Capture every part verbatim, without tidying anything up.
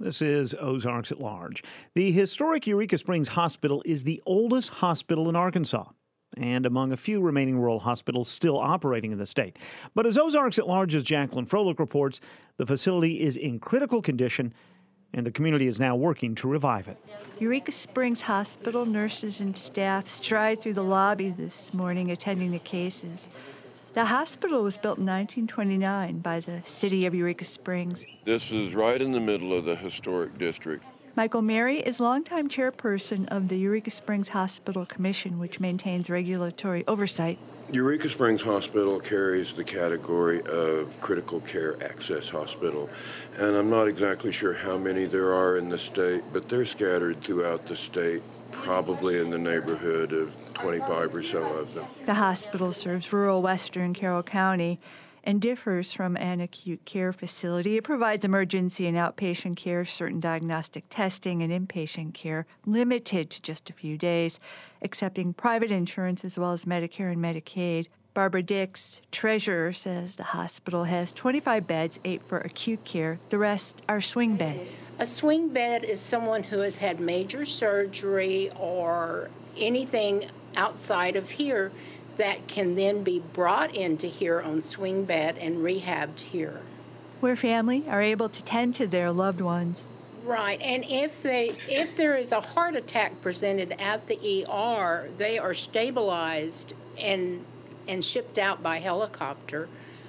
This is Ozarks at Large. The historic Eureka Springs Hospital is the oldest hospital in Arkansas and among a few remaining rural hospitals still operating in the state. But as Ozarks at Large's Jacqueline Froelich reports, the facility is in critical condition and the community is now working to revive it. Eureka Springs Hospital nurses and staff stride through the lobby this morning attending to cases. The hospital was built in nineteen twenty-nine by the city of Eureka Springs. This is right in the middle of the historic district. Michael Mary is longtime chairperson of the Eureka Springs Hospital Commission, which maintains regulatory oversight. Eureka Springs Hospital carries the category of critical care access hospital, and I'm not exactly sure how many there are in the state, but they're scattered throughout the state, probably in the neighborhood of twenty-five or so of them. The hospital serves rural western Carroll County and differs from an acute care facility. It provides emergency and outpatient care, certain diagnostic testing, and inpatient care, limited to just a few days, accepting private insurance as well as Medicare and Medicaid. Barbara Dix, treasurer, says the hospital has twenty-five beds, eight for acute care. The rest are swing beds. A swing bed is someone who has had major surgery or anything outside of here that can then be brought into here on swing bed and rehabbed here. Where family are able to tend to their loved ones. Right, and if they if there is a heart attack presented at the E R, they are stabilized and and shipped out by helicopter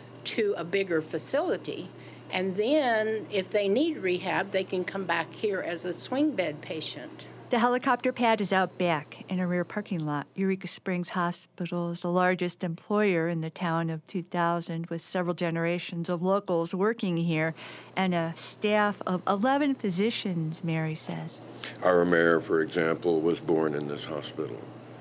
to a bigger facility. And then if they need rehab, they can come back here as a swing bed patient. The helicopter pad is out back in a rear parking lot. Eureka Springs Hospital is the largest employer in the town of two thousand, with several generations of locals working here and a staff of eleven physicians, Mary says. Our mayor, for example, was born in this hospital.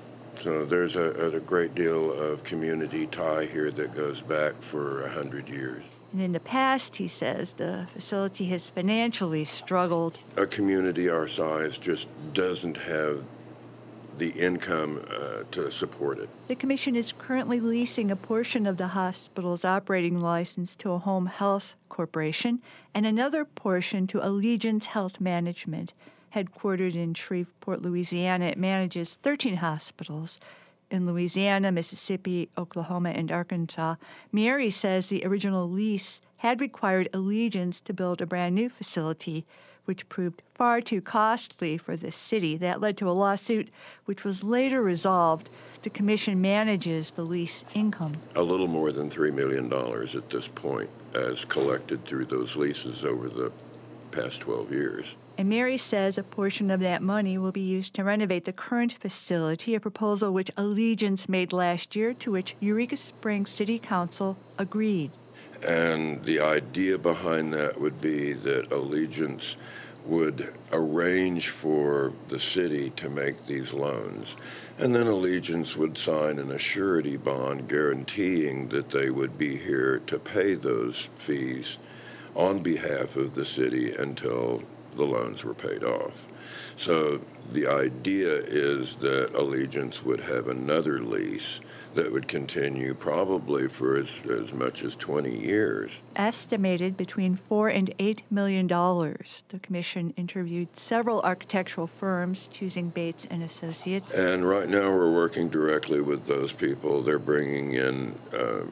So there's a, a great deal of community tie here that goes back for a hundred years. And in the past, he says, the facility has financially struggled. A community our size just doesn't have the income uh, to support it. The commission is currently leasing a portion of the hospital's operating license to a home health corporation and another portion to Allegiance Health Management. Headquartered in Shreveport, Louisiana, it manages thirteen hospitals in Louisiana, Mississippi, Oklahoma, and Arkansas. Mary says the original lease had required Allegiance to build a brand new facility, which proved far too costly for the city. That led to a lawsuit, which was later resolved. The commission manages the lease income. A little more than three million dollars at this point, as collected through those leases over the past twelve years. And Mary says a portion of that money will be used to renovate the current facility, a proposal which Allegiance made last year, to which Eureka Springs City Council agreed. And the idea behind that would be that Allegiance would arrange for the city to make these loans, and then Allegiance would sign an surety bond guaranteeing that they would be here to pay those fees on behalf of the city until the loans were paid off. So the idea is that Allegiance would have another lease that would continue probably for as, as much as twenty years. Estimated between four and eight million dollars. The commission interviewed several architectural firms, choosing Bates and Associates. And right now we're working directly with those people. They're bringing in uh,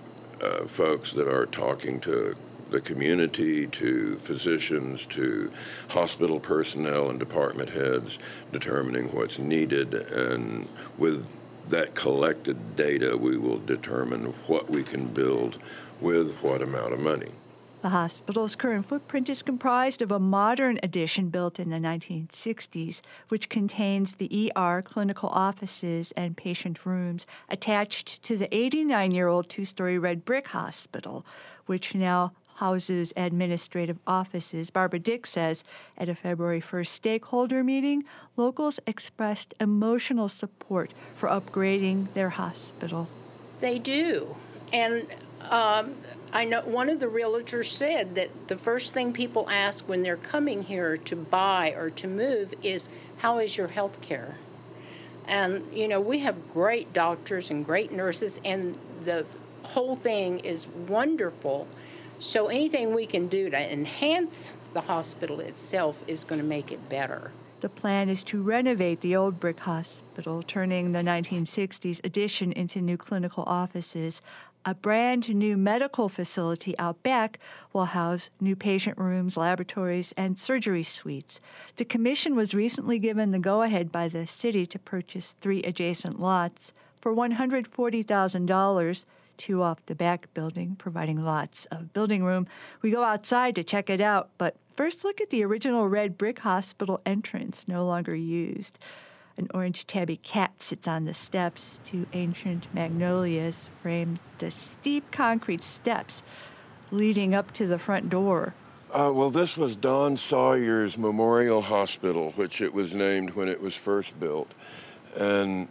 uh, folks that are talking to the community, to physicians, to hospital personnel and department heads, determining what's needed. And with that collected data, we will determine what we can build with what amount of money. The hospital's current footprint is comprised of a modern addition built in the nineteen sixties, which contains the E R, clinical offices, and patient rooms attached to the eighty-nine-year-old two-story red brick hospital, which now houses administrative offices. Barbara Dix says at a February first stakeholder meeting, locals expressed emotional support for upgrading their hospital. They do. And um, I know one of the realtors said that the first thing people ask when they're coming here to buy or to move is, how is your health care? And, you know, we have great doctors and great nurses, and the whole thing is wonderful. So anything we can do to enhance the hospital itself is going to make it better. The plan is to renovate the old brick hospital, turning the nineteen sixties addition into new clinical offices. A brand new medical facility out back will house new patient rooms, laboratories, and surgery suites. The commission was recently given the go-ahead by the city to purchase three adjacent lots for one hundred forty thousand dollars, two off the back building, providing lots of building room. We go outside to check it out, but first look at the original red brick hospital entrance, no longer used. An orange tabby cat sits on the steps. Two ancient magnolias frame the steep concrete steps leading up to the front door. Uh, well, this was Don Sawyer's Memorial Hospital, which it was named when it was first built. And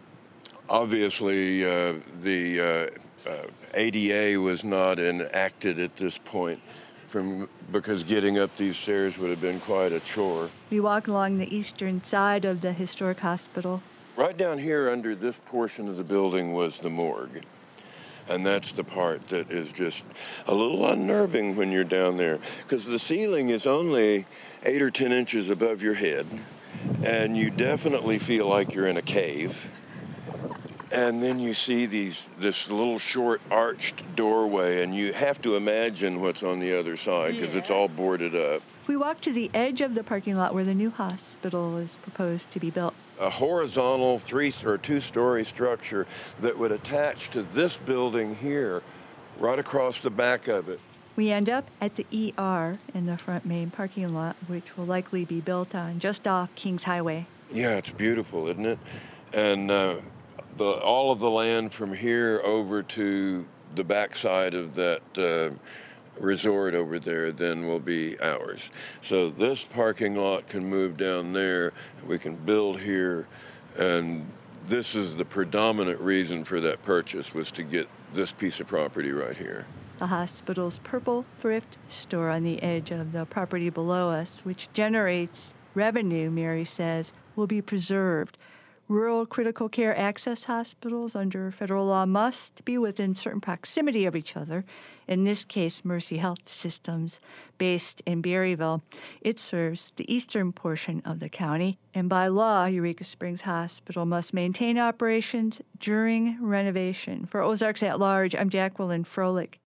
obviously, uh, the uh, uh, A D A was not enacted at this point, from because getting up these stairs would have been quite a chore. We walk along the eastern side of the historic hospital. Right down here under this portion of the building was the morgue. And that's the part that is just a little unnerving when you're down there, because the ceiling is only eight or ten inches above your head, and you definitely feel like you're in a cave. And then you see these this little short arched doorway, and you have to imagine what's on the other side because yeah. It's all boarded up. We walk to the edge of the parking lot where the new hospital is proposed to be built. A horizontal three or two-story structure that would attach to this building here, right across the back of it. We end up at the E R in the front main parking lot, which will likely be built on just off Kings Highway. Yeah, it's beautiful, isn't it? And uh, The, all of the land from here over to the backside of that uh, resort over there then will be ours. So this parking lot can move down there, we can build here, and this is the predominant reason for that purchase, was to get this piece of property right here. The hospital's purple thrift store on the edge of the property below us, which generates revenue, Mary says, will be preserved. Rural critical care access hospitals under federal law must be within certain proximity of each other. In this case, Mercy Health Systems, based in Berryville. It serves the eastern portion of the county, and by law, Eureka Springs Hospital must maintain operations during renovation. For Ozarks at Large, I'm Jacqueline Froelich.